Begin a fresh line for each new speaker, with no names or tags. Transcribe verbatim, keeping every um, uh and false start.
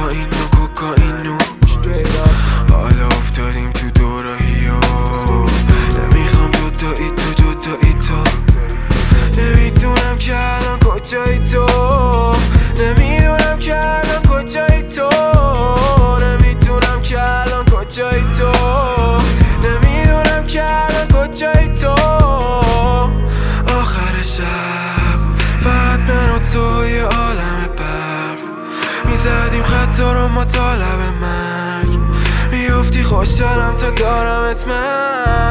کاکائین و کوکائین و حالا افتادیم تو دوراهی و نمیخوام جدایی تو جدایی تو نمیدونم که الان کجایی تو نمیدونم که الان کجایی تو نمیدونم که الان کجایی تو نمیدونم که الان کجایی تو آخر شب فقط من و تو یه عالم برف میزدیم خطا رو مطالب مرگ میفتی خوشحالم تا دارمت من